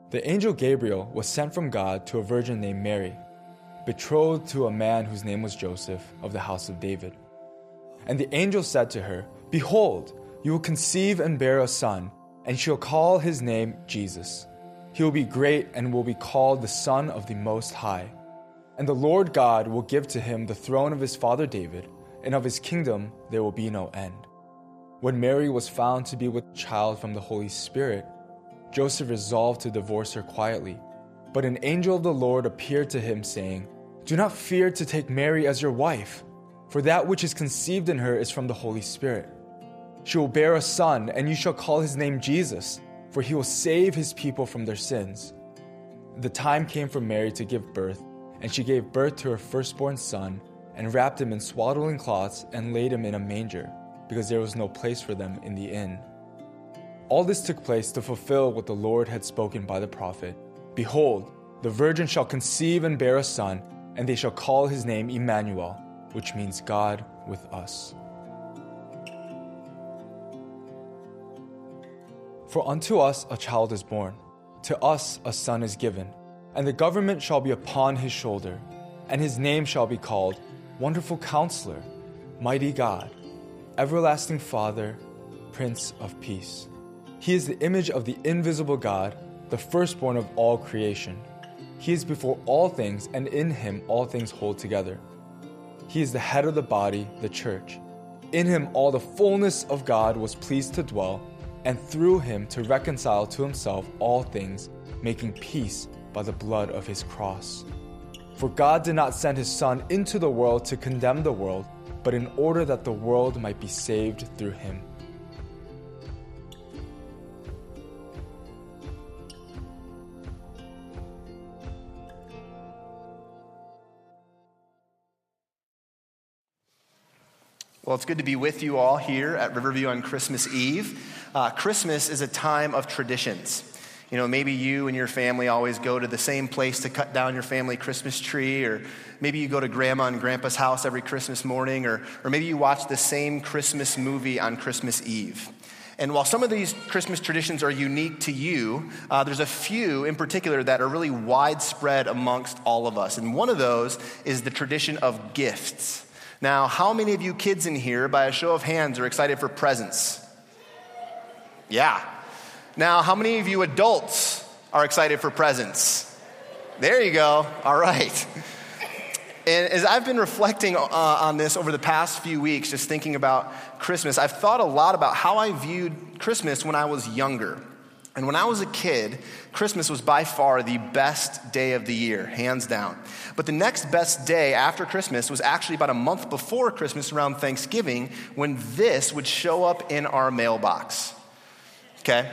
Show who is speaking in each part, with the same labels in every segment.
Speaker 1: The angel Gabriel was sent from God to a virgin named Mary, betrothed to a man whose name was Joseph of the house of David. And the angel said to her, "Behold, you will conceive and bear a son, and shall call his name Jesus. He will be great and will be called the Son of the Most High. And the Lord God will give to him the throne of his father David, and of his kingdom there will be no end." When Mary was found to be with child from the Holy Spirit, Joseph resolved to divorce her quietly. But an angel of the Lord appeared to him, saying, "Do not fear to take Mary as your wife, for that which is conceived in her is from the Holy Spirit. She will bear a son, and you shall call his name Jesus, for he will save his people from their sins." The time came for Mary to give birth, and she gave birth to her firstborn son, and wrapped him in swaddling cloths, and laid him in a manger, because there was no place for them in the inn. All this took place to fulfill what the Lord had spoken by the prophet. "Behold, the virgin shall conceive and bear a son, and they shall call his name Emmanuel," which means God with us. For unto us a child is born, to us a son is given, and the government shall be upon his shoulder, and his name shall be called Wonderful Counselor, Mighty God, Everlasting Father, Prince of Peace. He is the image of the invisible God, the firstborn of all creation. He is before all things, and in him all things hold together. He is the head of the body, the church. In him all the fullness of God was pleased to dwell, and through him to reconcile to himself all things, making peace by the blood of his cross. For God did not send his Son into the world to condemn the world, but in order that the world might be saved through him.
Speaker 2: Well, it's good to be with you all here at Riverview on Christmas Eve. Christmas is a time of traditions. You know, maybe you and your family always go to the same place to cut down your family Christmas tree, or maybe you go to Grandma and Grandpa's house every Christmas morning, or maybe you watch the same Christmas movie on Christmas Eve. And while some of these Christmas traditions are unique to you, there's a few in particular that are really widespread amongst all of us. And one of those is the tradition of gifts. Now, how many of you kids in here, by a show of hands, are excited for presents? Yeah. Now, how many of you adults are excited for presents? There you go. All right. And as I've been reflecting on this over the past few weeks, just thinking about Christmas, I've thought a lot about how I viewed Christmas when I was younger. And when I was a kid, Christmas was by far the best day of the year, hands down. But the next best day after Christmas was actually about a month before Christmas, around Thanksgiving, when this would show up in our mailbox. Okay?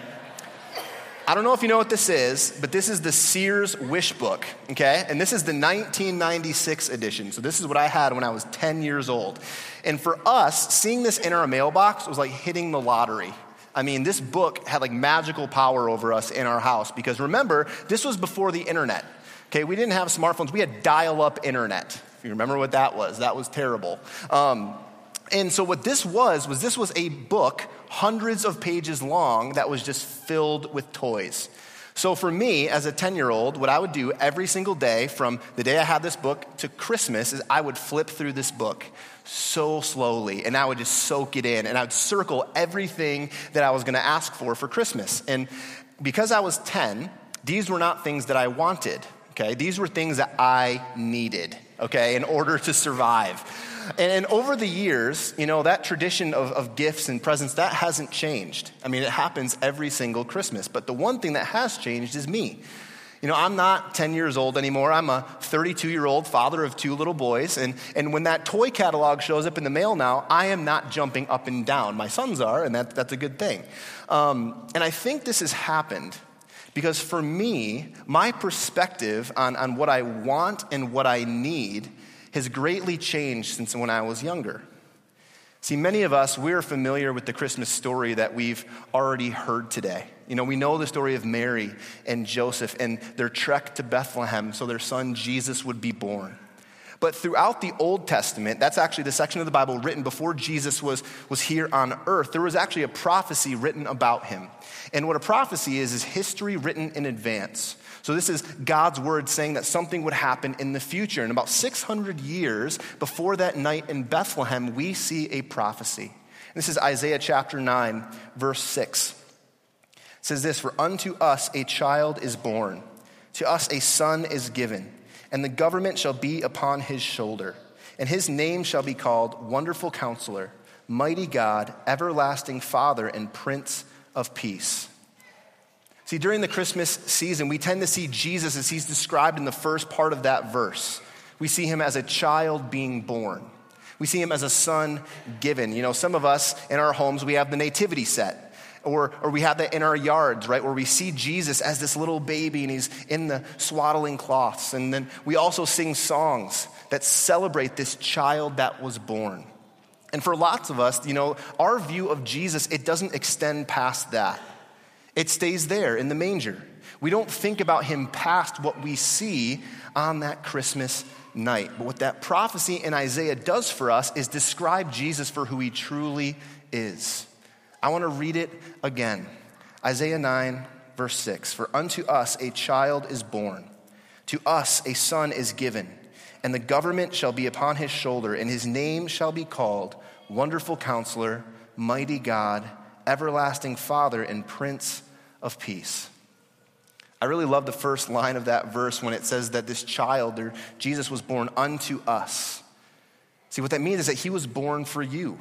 Speaker 2: I don't know if you know what this is, but this is the Sears Wish Book, okay? And this is the 1996 edition. So this is what I had when I was 10 years old. And for us, seeing this in our mailbox was like hitting the lottery. I mean, this book had like magical power over us in our house, because remember, this was before the internet. Okay, we didn't have smartphones. We had dial-up internet. If you remember what that was terrible. And so what this was a book, hundreds of pages long, that was just filled with toys. So for me, as a 10-year-old, what I would do every single day from the day I had this book to Christmas is I would flip through this book so slowly, and I would just soak it in, and I would circle everything that I was going to ask for Christmas. And because I was 10, these were not things that I wanted, okay? These were things that I needed, okay, in order to survive. And over the years, you know, that tradition of gifts and presents, that hasn't changed. I mean, it happens every single Christmas. But the one thing that has changed is me. You know, I'm not 10 years old anymore. I'm a 32-year-old father of 2 little boys. And when that toy catalog shows up in the mail now, I am not jumping up and down. My sons are, and that's a good thing. And I think this has happened because for me, my perspective on what I want and what I need has greatly changed since when I was younger. See, many of us, we're familiar with the Christmas story that we've already heard today. You know, we know the story of Mary and Joseph and their trek to Bethlehem so their son Jesus would be born. But throughout the Old Testament, that's actually the section of the Bible written before Jesus was here on earth, there was actually a prophecy written about him. And what a prophecy is history written in advance. So this is God's word saying that something would happen in the future. And about 600 years before that night in Bethlehem, we see a prophecy. This is Isaiah chapter 9, verse 6. It says this, "For unto us a child is born, to us a son is given, and the government shall be upon his shoulder. And his name shall be called Wonderful Counselor, Mighty God, Everlasting Father, and Prince of Peace." See, during the Christmas season, we tend to see Jesus as he's described in the first part of that verse. We see him as a child being born. We see him as a son given. You know, some of us in our homes, we have the nativity set. Or we have that in our yards, right, where we see Jesus as this little baby and he's in the swaddling cloths. And then we also sing songs that celebrate this child that was born. And for lots of us, you know, our view of Jesus, it doesn't extend past that. It stays there in the manger. We don't think about him past what we see on that Christmas night. But what that prophecy in Isaiah does for us is describe Jesus for who he truly is. I want to read it again. Isaiah 9, verse 6. "For unto us a child is born, to us a son is given, and the government shall be upon his shoulder, and his name shall be called Wonderful Counselor, Mighty God, Everlasting Father, and Prince of Peace." I really love the first line of that verse when it says that this child, or Jesus, was born unto us. See, what that means is that he was born for you.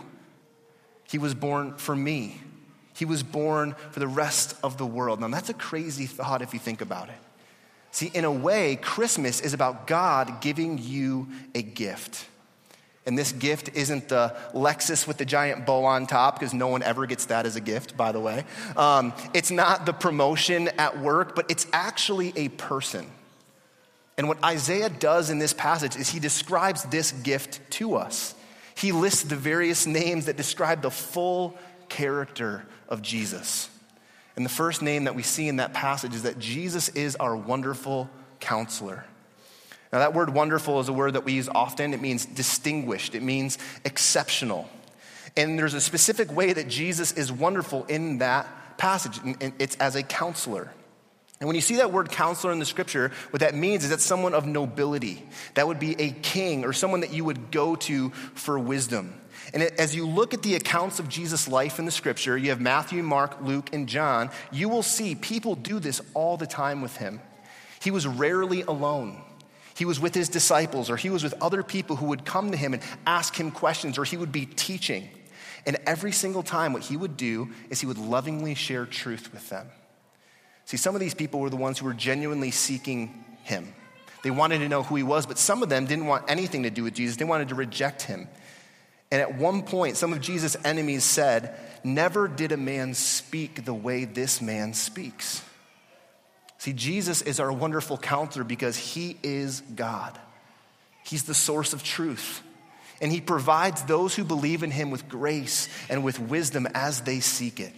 Speaker 2: He was born for me. He was born for the rest of the world. Now, that's a crazy thought if you think about it. See, in a way, Christmas is about God giving you a gift. And this gift isn't the Lexus with the giant bow on top, because no one ever gets that as a gift, by the way. It's not the promotion at work, but it's actually a person. And what Isaiah does in this passage is he describes this gift to us. He lists the various names that describe the full character of Jesus. And the first name that we see in that passage is that Jesus is our wonderful counselor. Now, that word wonderful is a word that we use often. It means distinguished. It means exceptional. And there's a specific way that Jesus is wonderful in that passage, and it's as a counselor. And when you see that word counselor in the scripture, what that means is that someone of nobility. That would be a king or someone that you would go to for wisdom. And as you look at the accounts of Jesus' life in the scripture, you have Matthew, Mark, Luke, and John, you will see people do this all the time with him. He was rarely alone. He was with his disciples, or he was with other people who would come to him and ask him questions, or he would be teaching. And every single time what he would do is he would lovingly share truth with them. See, some of these people were the ones who were genuinely seeking him. They wanted to know who he was, but some of them didn't want anything to do with Jesus. They wanted to reject him. And at one point, some of Jesus' enemies said, "Never did a man speak the way this man speaks." See, Jesus is our wonderful counselor because he is God. He's the source of truth. And he provides those who believe in him with grace and with wisdom as they seek it.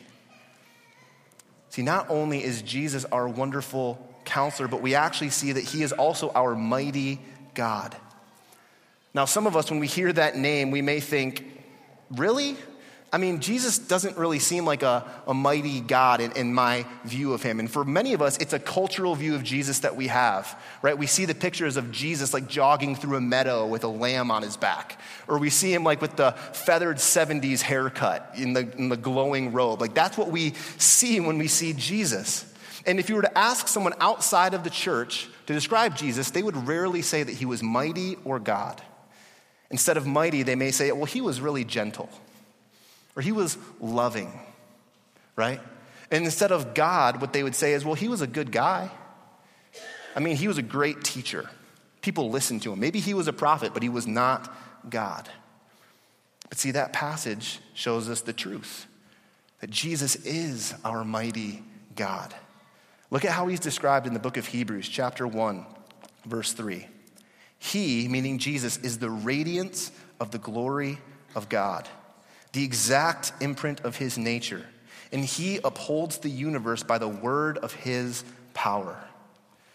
Speaker 2: See, not only is Jesus our wonderful counselor, but we actually see that he is also our mighty God. Now, some of us, when we hear that name, we may think, really? I mean, Jesus doesn't really seem like a mighty God in my view of him. And for many of us, it's a cultural view of Jesus that we have, right? We see the pictures of Jesus like jogging through a meadow with a lamb on his back. Or we see him like with the feathered 70s haircut in the glowing robe. Like that's what we see when we see Jesus. And if you were to ask someone outside of the church to describe Jesus, they would rarely say that he was mighty or God. Instead of mighty, they may say, well, he was really gentle. Or he was loving, right? And instead of God, what they would say is, well, he was a good guy. I mean, he was a great teacher. People listened to him. Maybe he was a prophet, but he was not God. But see, that passage shows us the truth, that Jesus is our mighty God. Look at how he's described in the book of Hebrews, chapter 1, verse 3. He, meaning Jesus, is the radiance of the glory of God, the exact imprint of his nature, and he upholds the universe by the word of his power.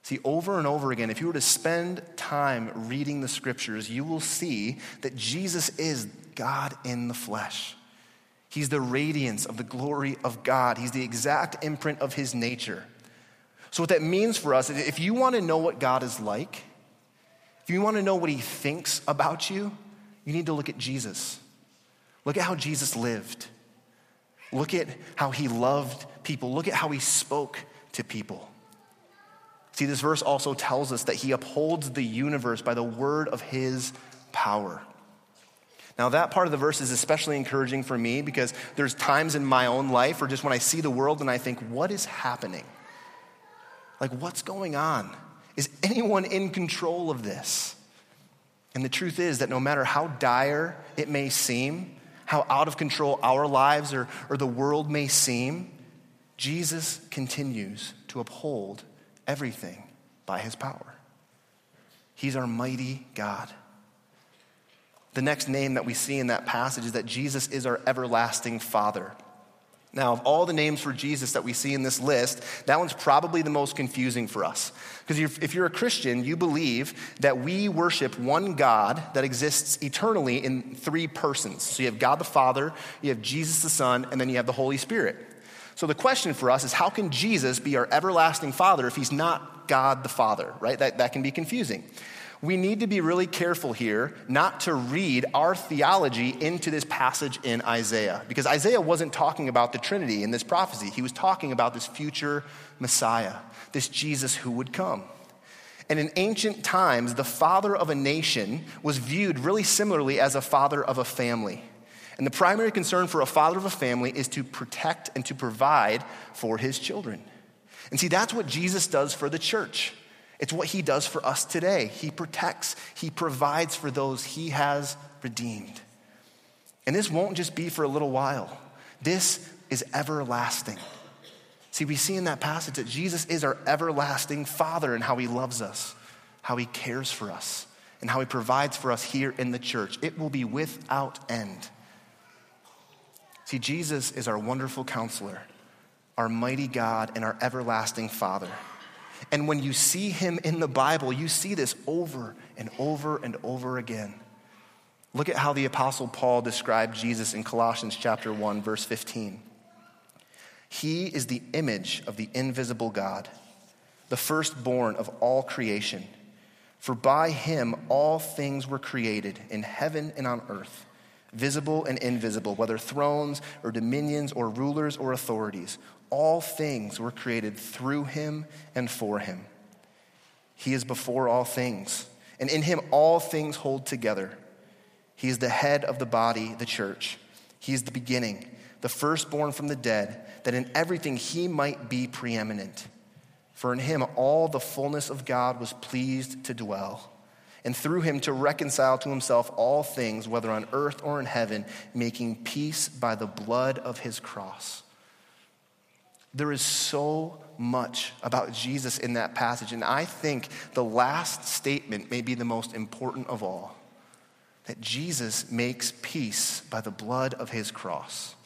Speaker 2: See, over and over again, if you were to spend time reading the scriptures, you will see that Jesus is God in the flesh. He's the radiance of the glory of God. He's the exact imprint of his nature. So what that means for us is if you want to know what God is like, if you want to know what he thinks about you, you need to look at Jesus. Look at how Jesus lived. Look at how he loved people. Look at how he spoke to people. See, this verse also tells us that he upholds the universe by the word of his power. Now, that part of the verse is especially encouraging for me because there's times in my own life or just when I see the world and I think, what is happening? Like, what's going on? Is anyone in control of this? And the truth is that no matter how dire it may seem, how out of control our lives or the world may seem, Jesus continues to uphold everything by his power. He's our mighty God. The next name that we see in that passage is that Jesus is our everlasting Father. Now, of all the names for Jesus that we see in this list, that one's probably the most confusing for us. Because if you're a Christian, you believe that we worship one God that exists eternally in three persons. So you have God the Father, you have Jesus the Son, and then you have the Holy Spirit. So the question for us is, how can Jesus be our everlasting Father if he's not God the Father, right? That can be confusing. We need to be really careful here not to read our theology into this passage in Isaiah, because Isaiah wasn't talking about the Trinity in this prophecy. He was talking about this future Messiah, this Jesus who would come. And in ancient times, the father of a nation was viewed really similarly as a father of a family. And the primary concern for a father of a family is to protect and to provide for his children. And see, that's what Jesus does for the church. It's what he does for us today. He protects, he provides for those he has redeemed. And this won't just be for a little while. This is everlasting. See, we see in that passage that Jesus is our everlasting Father and how he loves us, how he cares for us, and how he provides for us here in the church. It will be without end. See, Jesus is our wonderful counselor, our mighty God, and our everlasting Father. And when you see him in the Bible, you see this over and over and over again. Look at how the Apostle Paul described Jesus in Colossians chapter 1, verse 15. He is the image of the invisible God, the firstborn of all creation. For by him all things were created in heaven and on earth, visible and invisible, whether thrones or dominions or rulers or authorities. All things were created through him and for him. He is before all things, and in him all things hold together. He is the head of the body, the church. He is the beginning, the firstborn from the dead, that in everything he might be preeminent. For in him all the fullness of God was pleased to dwell, and through him to reconcile to himself all things, whether on earth or in heaven, making peace by the blood of his cross. There is so much about Jesus in that passage, and I think the last statement may be the most important of all, that Jesus makes peace by the blood of his cross.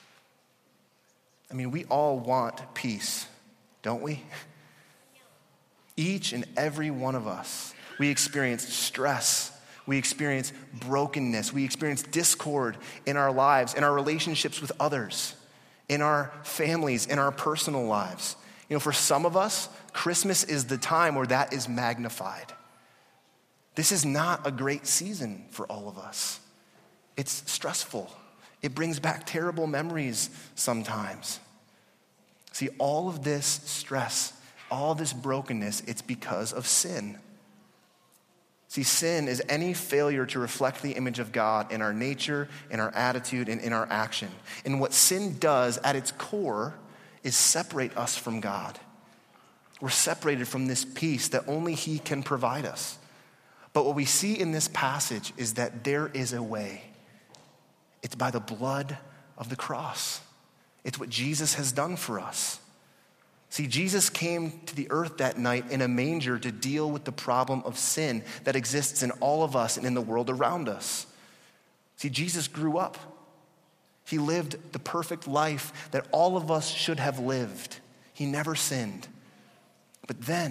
Speaker 2: I mean, we all want peace, don't we? Each and every one of us. We experience stress. We experience brokenness. We experience discord in our lives, in our relationships with others, in our families, in our personal lives. You know, for some of us, Christmas is the time where that is magnified. This is not a great season for all of us. It's stressful. It brings back terrible memories sometimes. See, all of this stress, all this brokenness, it's because of sin. See, sin is any failure to reflect the image of God in our nature, in our attitude, and in our action. And what sin does at its core is separate us from God. We're separated from this peace that only he can provide us. But what we see in this passage is that there is a way. It's by the blood of the cross. It's what Jesus has done for us. See, Jesus came to the earth that night in a manger to deal with the problem of sin that exists in all of us and in the world around us. See, Jesus grew up. He lived the perfect life that all of us should have lived. He never sinned. But then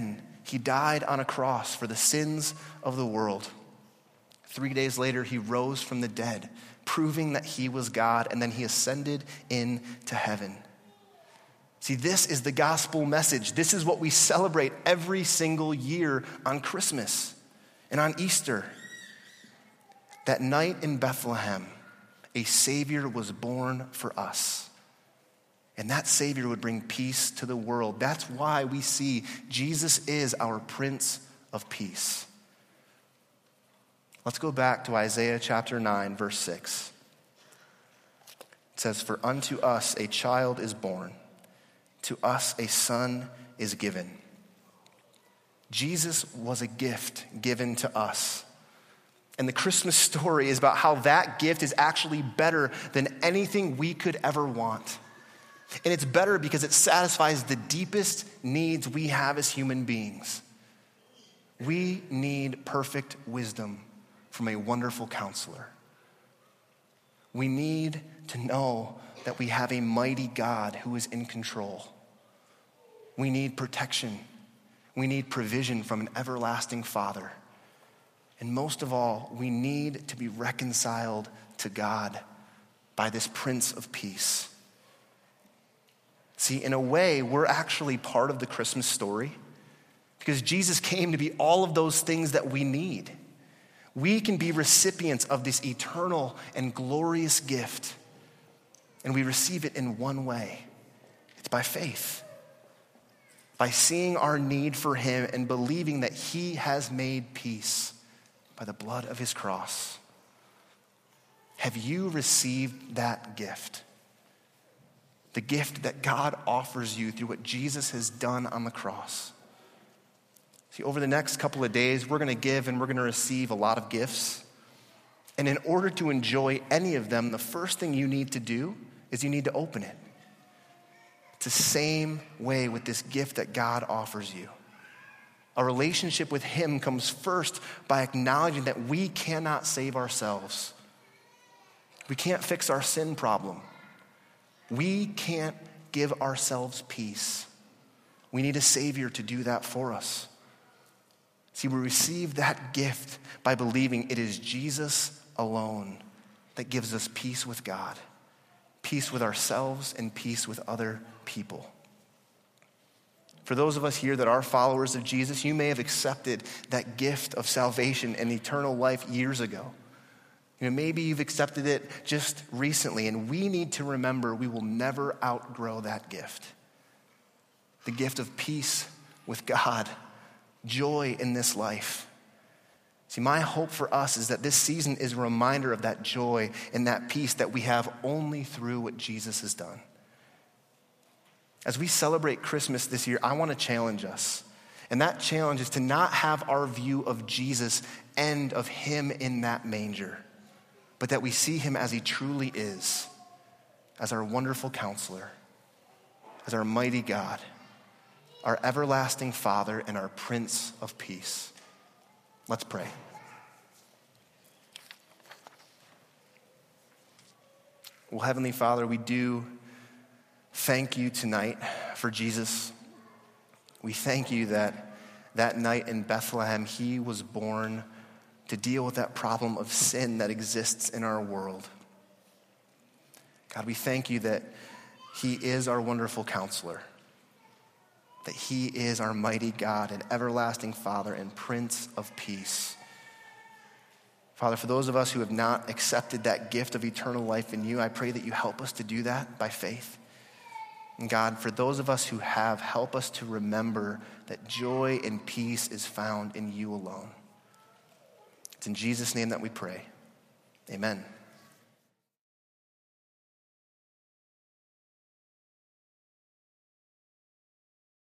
Speaker 2: He died on a cross for the sins of the world. 3 days later, he rose from the dead, proving that he was God, and then he ascended into heaven. See, this is the gospel message. This is what we celebrate every single year on Christmas and on Easter. That night in Bethlehem, a Savior was born for us. And that Savior would bring peace to the world. That's why we see Jesus is our Prince of Peace. Let's go back to Isaiah chapter 9, verse 6. It says, "For unto us a child is born, to us a son is given." Jesus was a gift given to us. And the Christmas story is about how that gift is actually better than anything we could ever want. And it's better because it satisfies the deepest needs we have as human beings. We need perfect wisdom from a wonderful counselor. We need to know that we have a mighty God who is in control. We need protection. We need provision from an everlasting Father. And most of all, we need to be reconciled to God by this Prince of Peace. See, in a way, we're actually part of the Christmas story because Jesus came to be all of those things that we need. We can be recipients of this eternal and glorious gift, and we receive it in one way. It's by faith, by seeing our need for him and believing that he has made peace by the blood of his cross. Have you received that gift? The gift that God offers you through what Jesus has done on the cross. See, over the next couple of days, we're going to give and we're going to receive a lot of gifts. And in order to enjoy any of them, the first thing you need to do is you need to open it. It's the same way with this gift that God offers you. A relationship with him comes first by acknowledging that we cannot save ourselves. We can't fix our sin problem. We can't give ourselves peace. We need a Savior to do that for us. See, we receive that gift by believing it is Jesus alone that gives us peace with God, peace with ourselves, and peace with other people. For those of us here that are followers of Jesus, you may have accepted that gift of salvation and eternal life years ago. Maybe you've accepted it just recently, and we need to remember we will never outgrow that gift. The gift of peace with God, joy in this life. See, my hope for us is that this season is a reminder of that joy and that peace that we have only through what Jesus has done. As we celebrate Christmas this year, I want to challenge us. And that challenge is to not have our view of Jesus end of him in that manger, but that we see him as he truly is, as our wonderful counselor, as our mighty God, our everlasting Father, and our Prince of Peace. Let's pray. Well, Heavenly Father, we do thank you tonight for Jesus. We thank you that that night in Bethlehem, he was born to deal with that problem of sin that exists in our world. God, we thank you that he is our wonderful counselor, that he is our mighty God and everlasting Father and Prince of Peace. Father, for those of us who have not accepted that gift of eternal life in you, I pray that you help us to do that by faith. And God, for those of us who have, help us to remember that joy and peace is found in you alone. It's in Jesus' name that we pray. Amen.